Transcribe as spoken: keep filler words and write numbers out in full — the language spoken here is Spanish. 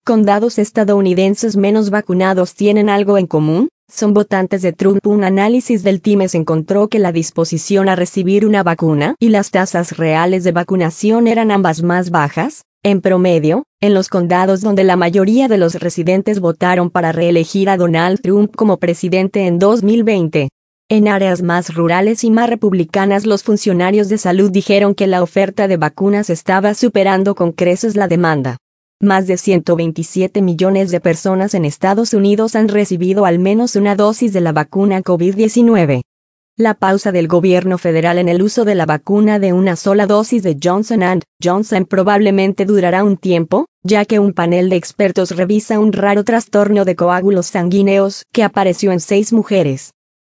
condados estadounidenses menos vacunados tienen algo en común, son votantes de Trump. Un análisis del Times encontró que la disposición a recibir una vacuna y las tasas reales de vacunación eran ambas más bajas, en promedio, en los condados donde la mayoría de los residentes votaron para reelegir a Donald Trump como presidente en dos mil veinte. En áreas más rurales y más republicanas, los funcionarios de salud dijeron que la oferta de vacunas estaba superando con creces la demanda. Más de ciento veintisiete millones de personas en Estados Unidos han recibido al menos una dosis de la vacuna COVID diecinueve. La pausa del gobierno federal en el uso de la vacuna de una sola dosis de Johnson and Johnson probablemente durará un tiempo, ya que un panel de expertos revisa un raro trastorno de coágulos sanguíneos que apareció en seis mujeres.